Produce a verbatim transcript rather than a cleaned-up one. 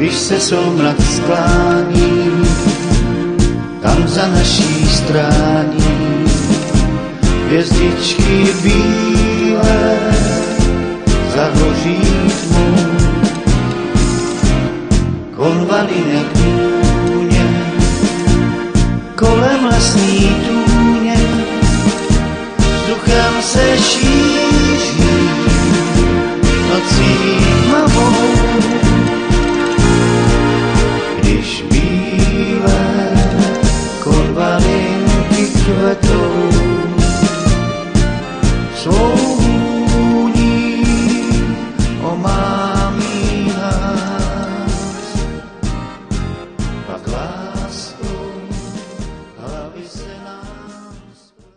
když se soumrak sklání, tam za naší strání hvězdičky bílé zahoří tmu. Konvalinek tůně, kolem lesní tůně, vzduchem se šíří nocí